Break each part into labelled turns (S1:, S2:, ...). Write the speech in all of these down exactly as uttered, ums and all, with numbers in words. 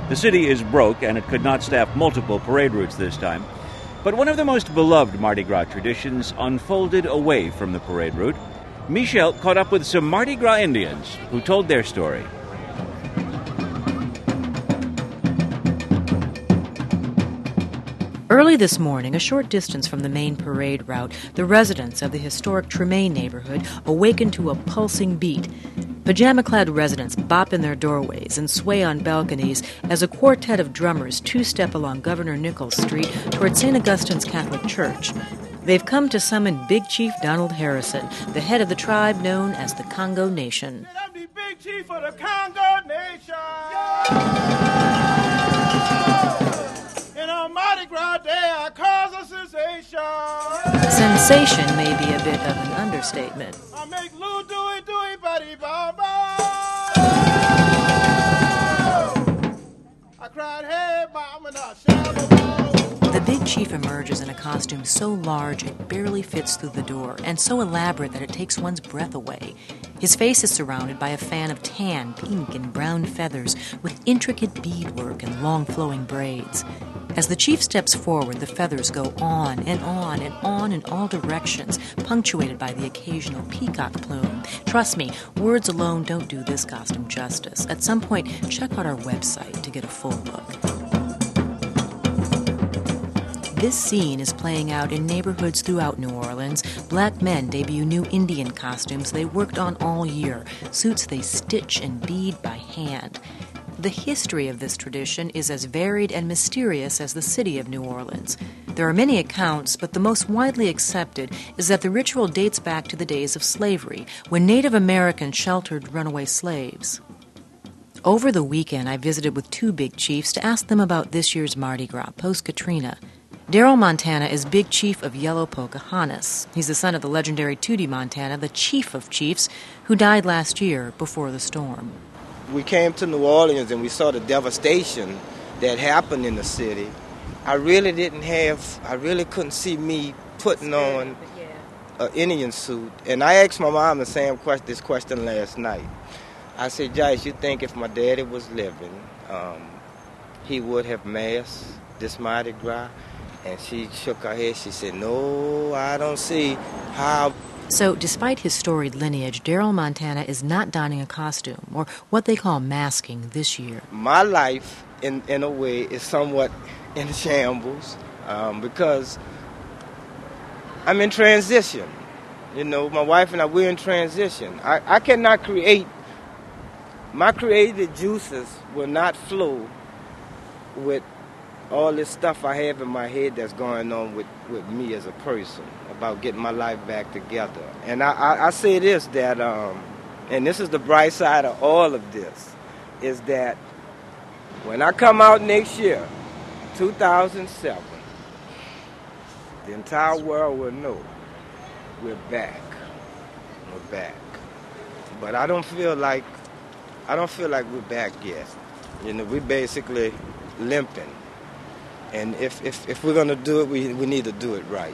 S1: The city is broke, and it could not staff multiple parade routes this time. But one of the most beloved Mardi Gras traditions unfolded away from the parade route. Michelle caught up with some Mardi Gras Indians who told their story.
S2: Early this morning, a short distance from the main parade route, the residents of the historic Tremaine neighborhood awakened to a pulsing beat. Pajama-clad residents bop in their doorways and sway on balconies as a quartet of drummers two-step along Governor Nichols Street toward Saint Augustine's Catholic Church. They've come to summon Big Chief Donald Harrison, the head of the tribe known as the Congo Nation.
S3: I'm the Big Chief of the Congo Nation! And on Mardi Gras Day, I cause a sensation!
S2: Sensation may be a bit of an understatement.
S3: I make Lou Dewey Dewey Buddy Baba! I cried, hey, mama, now shallow.
S2: The Big Chief emerges in a costume so large it barely fits through the door, and so elaborate that it takes one's breath away. His face is surrounded by a fan of tan, pink, and brown feathers with intricate beadwork and long flowing braids. As the chief steps forward, the feathers go on and on and on in all directions, punctuated by the occasional peacock plume. Trust me, words alone don't do this costume justice. At some point, check out our website to get a full look. This scene is playing out in neighborhoods throughout New Orleans. Black men debut new Indian costumes they worked on all year, suits they stitch and bead by hand. The history of this tradition is as varied and mysterious as the city of New Orleans. There are many accounts, but the most widely accepted is that the ritual dates back to the days of slavery, when Native Americans sheltered runaway slaves. Over the weekend, I visited with two big chiefs to ask them about this year's Mardi Gras, post-Katrina. Daryl Montana is Big Chief of Yellow Pocahontas. He's the son of the legendary Tootie Montana, the chief of chiefs, who died last year before the storm.
S4: We came to New Orleans and we saw the devastation that happened in the city. I really didn't have, I really couldn't see me putting on an Indian suit. And I asked my mom the same question, this question last night. I said, Joyce, you think if my daddy was living, um, he would have masked this Mardi Gras? And she shook her head. She said, no, I don't see how.
S2: So, despite his storied lineage, Daryl Montana is not donning a costume, or what they call masking, this year.
S4: My life, in, in a way, is somewhat in shambles um, because I'm in transition. You know, my wife and I, we're in transition. I, I cannot create, my creative juices will not flow with all this stuff I have in my head that's going on with, with me as a person about getting my life back together. And I, I, I say this, that, um, and this is the bright side of all of this, is that when I come out next year, two thousand seven, the entire world will know we're back. We're back. But I don't feel like, I don't feel like we're back yet. You know, we're basically limping. And if, if, if we're going to do it, we, we need to do it right.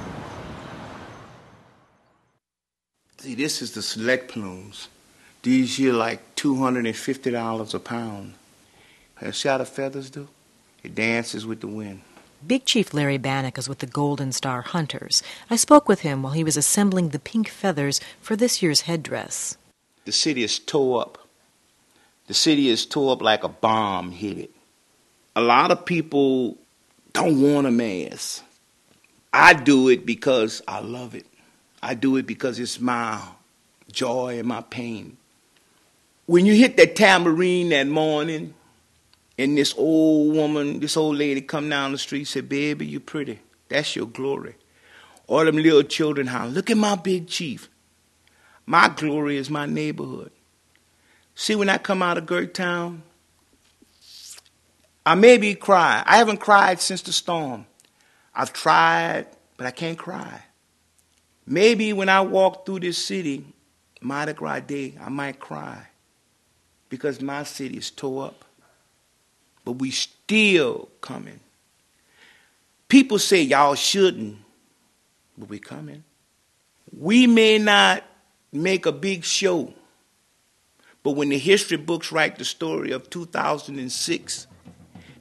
S5: See, this is the select plumes. These here like two hundred fifty dollars a pound. And see how the feathers do? It dances with the wind.
S2: Big Chief Larry Bannock is with the Golden Star Hunters. I spoke with him while he was assembling the pink feathers for this year's headdress.
S5: The city is tore up. The city is tore up like a bomb hit it. A lot of people don't want a mask. I do it because I love it. I do it because it's my joy and my pain. When you hit that tambourine that morning, and this old woman, this old lady come down the street and say, baby, you pretty. That's your glory. All them little children holler, look at my big chief. My glory is my neighborhood. See, when I come out of Gertown, I maybe cry. I haven't cried since the storm. I've tried, but I can't cry. Maybe when I walk through this city, Mardi Gras Day, I might cry because my city is tore up. But we still coming. People say y'all shouldn't, but we coming. We may not make a big show, but when the history books write the story of two thousand six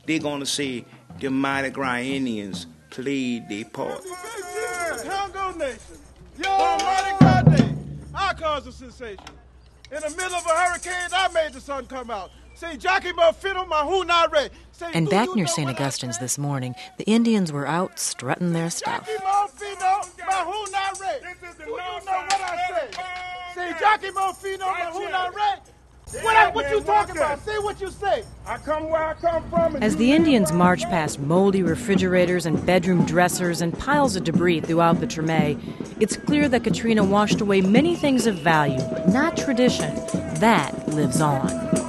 S5: they're going to say the Mardi Gras Indians played their part.
S3: Congo Nation, your Mardi Gras Day, I caused a sensation. In the middle of a hurricane, I made the sun come out. Say, Jackie Mofino, Mahuna Ray.
S2: And back near Saint Augustine's this morning, the Indians were out strutting their stuff.
S3: Jackie Mofino, Mahuna Ray. Do you know what I say? Say, Jackie Mofino, Mahuna Ray. What, I, what you talking about? Say what you say. I come where I come from.
S2: As the Indians marched past moldy refrigerators and bedroom dressers and piles of debris throughout the Treme, it's clear that Katrina washed away many things of value, but not tradition. That lives on.